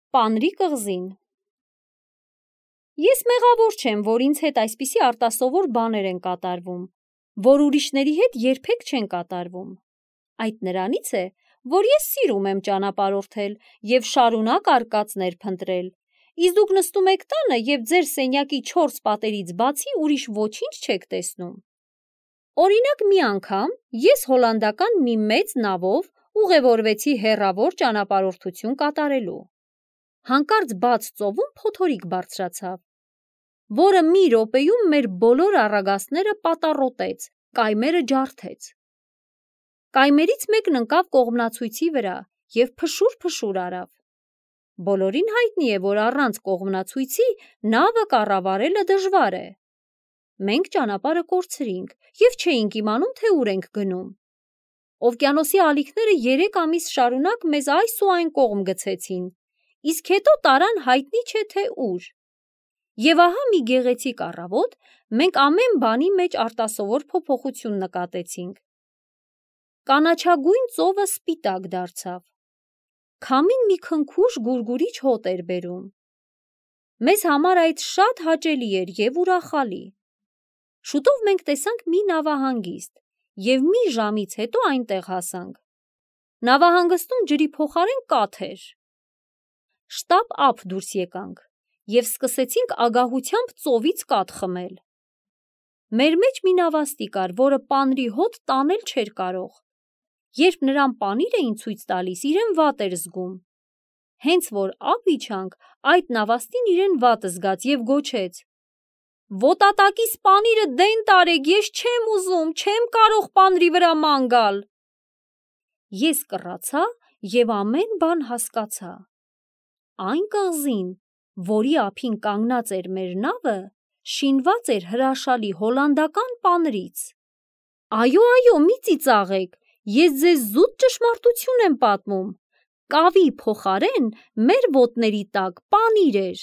Պանրի կղզին։ Ես մեղավոր չեմ, որ ինձ հետ այսպիսի արտասովոր բաներ են կատարվում, որ ուրիշների հետ երբեք չեն կատարվում։ Այդ նրանից է, որ ես սիրում եմ ճանապարհորդել և շարունակ արկածներ փնտրել, իսկ դուք նստում եք տանը և ձեր սենյակի 4 պատերից բացի ուրիշ ոչինչ չեք տեսնում։ Օրինակ, մի անգամ ես հոլանդական մի մեծ նավով ուղևորվեցի հեռավոր ճանապարհորդություն կատարելու։ Հանկարծ բաց ծովում փոթորիկ բարձրացավ, որը մի րոպեում մեր բոլոր առագաստները պատառոտեց, կայմերը ջարդեց։ Կայմերից մեկն ընկավ կողմնացույցի վրա և փշուր արավ։ Բոլորին հայտնի է, որ առանց կողմնացույցի նավը կառավարելը դժվար է։ Մենք ճանապարհը կորցրինք և չէինք իմանում, թե ուր ենք գնում։ Օվկիանոսի ալիքները 3 ամիս շարունակ մեզ այս ու այն կողմ գցեցին, իսկ հետո տարան հայտնի չէ թե ուր։ Եվ ահա մի գեղեցիկ առավոտ մենք ամեն բանի մեջ արտասովոր փոփոխություն նկատեցինք։ Կանաչագույն ծովը սպիտակ դարձավ։ Քամին մի քնքուշ գուրգուրիչ հոտ էր բերում։ Մեզ համար այդ շատ հաճելի էր և ուրախալի։ Շուտով մենք տեսանք մի նավահանգիստ և մի ժամից հետո այնտեղ հասանք։ Նավահանգստում ջրի փոխարեն կաթ էր։ Շտապ ափ դուրս եկանք և սկսեցինք ագահությամբ ծովից կաթ խմել։ Մեր մեջ մի նավաստի կար, որը պանրի հոտ տանել չէր կարող։ Երբ նրան պանիր էին ցույց տալիս, իրեն վատ էր զգում։ Հենց որ ափ իջանք, այդ նավաստին իրեն վատ զգաց և գոչեց. «Ոտատակիս պանիրը դեն տարեք, ես չեմ ուզում, չեմ կարող պանրի վրա ման գալ»։ Ես կռացա և ամեն բան հասկացա։ Այն կղզին, որի ափին կանգնած էր մեր նավը, շինված էր հրաշալի հոլանդական պանրից։ Այո, մի ծիծաղեք, ես ձեզ զուտ ճշմարտություն եմ պատմում։ Կավի փոխարեն մեր ոտների տակ պանիր էր։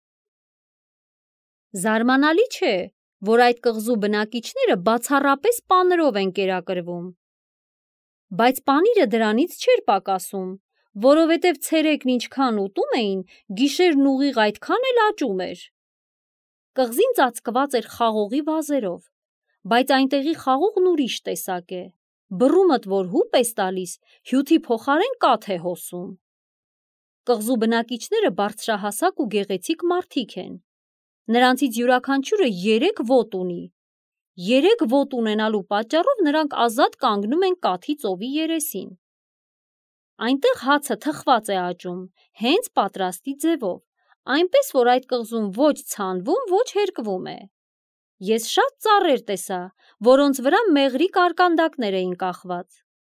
Զարմանալի չէ, որ այդ կղզու բնակիչները բացառապես պանրով են կերակրվում։ Բայց պանիրը դրանից չէր պակասում, որովհետև ցերեկն ինչքան ուտում էին, գիշերն ուղիղ այդքան էլ աճում էր։ Կղզին ծածկված էր խաղողի վազերով, բայց այնտեղի խաղողն ուրիշ տեսակ է։ Բռումդ որ հուպ ես տալիս, հյութի փոխարեն կաթ է հոսում։ Կղզու բնակիչները բարձրահասակ ու գեղեցիկ մարդիկ են։ Նրանցից յուրաքանչյուրը 3 ոտ ունի։ 3 ոտ ունենալու պատճառով նրանք ազատ կանգնում են կաթի ծովի երեսին։ Այնտեղ հացը թխված է աճում, հենց պատրաստի ձևով, այնպես որ այդ կղզում ոչ ցանվում, ոչ հերկվում է։ Ես շատ ծառեր տեսա, որոնց վրա մեղրի կարկանդակներ էին կախված։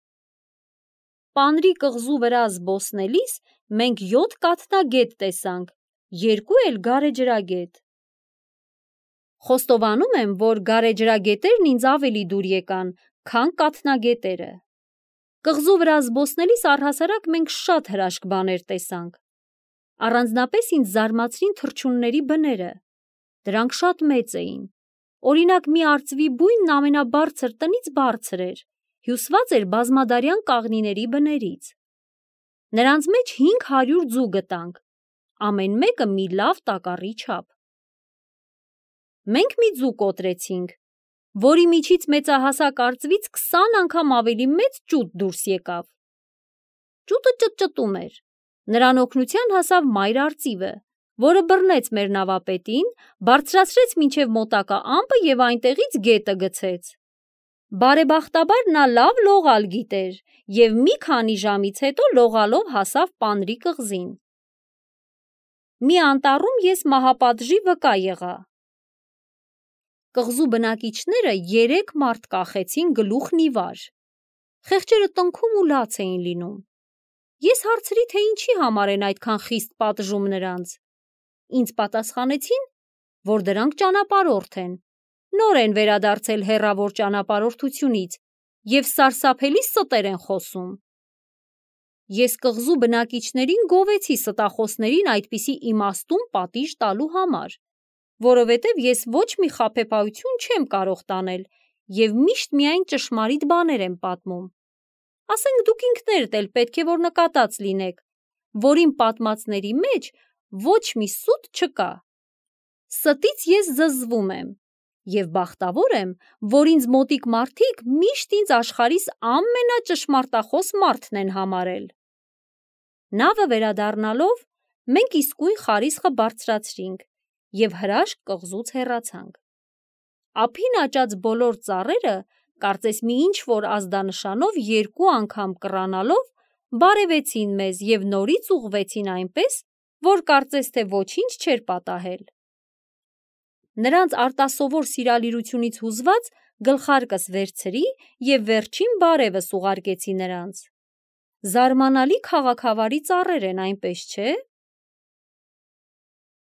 Պանրի կղզու վրա զբոսնելիս մենք 7 կաթնագետ տեսանք, 2 էլ գարեջրագետ։ Խոստովանում եմ, որ գարեջրագետերն ինձ ավելի դուր եկան, քան կաթնագետերը։ Կղզու վրա զբոսնելիս առհասարակ մենք շատ հրաշք բաներ տեսանք։ Առանձնապես ինձ զարմացրին թռչունների բները։ Դրանք շատ մեծ էին։ Օրինակ, մի արծվի բույնն ամենաբարձր տնից բարձր էր, հյուսված էր բազմադարյան կաղնիների բներից։ Նրանց մեջ 500 ձու գտանք, ամեն մեկը մի լավ տակառի չափ։ Մենք մի ձու կոտրեցինք, որի միջից մեծահասակ արծվից 20 անգամ ավելի մեծ ճուտ դուրս եկավ։ Ճուտը ճտճտում էր։ Նրան օգնության հասավ մայր արծիվը, որը բռնեց մեր նավապետին, բարձրացրեց մինչև մոտակա ամպը և այնտեղից գետը գցեց։ Բարեբախտաբար նա լավ լողալ գիտեր և մի քանի ժամից հետո լողալով հասավ Պանրի կղզին։ Մի անտառում ես մահապատժի վկա եղա։ Կղզու բնակիչները 3 մարդ կախեցին գլուխն ի վար։ Խեղճերը տնքում ու լաց էին լինում։ Ես հարցրի, թե ինչի համար են այդքան խիստ պատժում նրանց։ Ինձ պատասխանեցին, որ դրանք ճանապարհորդ են, նոր են վերադարձել հեռավոր ճանապարհորդությունից և սարսափելի ստեր են խոսում։ Ես կղզու բնակիչներին գովեցի ստախոսներին այդպիսի իմաստուն պատիժ տալու համար, որովհետև ես ոչ մի խաբեբայություն չեմ կարող տանել և միշտ միայն ճշմարիտ բաներ եմ պատմում։ Ասենք դուք ինքներդ էլ պետք է որ նկատած լինեք, որին պատմածների մեջ ոչ մի սուտ չկա։ Ստից ես զզվում եմ և բախտավոր եմ, որ ինձ մոտիկ մարդիկ միշտ ինձ աշխարհիս ամենաճշմարտախոս մարդն են համարել։ Նավը վերադառնալով, մենք իսկույն խարիսխը բարձրացրինք և հրաշք կղզուց հեռացանք։ Ափին աճած բոլոր ծառերը, կարծես մի ինչ-որ ազդանշանով երկու անգամ կռանալով, բարևեցին մեզ և նորից ուղղվեցին այնպես, որ կարծես թե ոչինչ չէր պատահել։ Նրանց արտասովոր սիրալիրությունից հուզված գլխարկս վերցրի և վերջին բարևս ուղարկեցի նրանց։ Զարմանալի քաղաքավարի ծառեր են, այնպես չէ՞։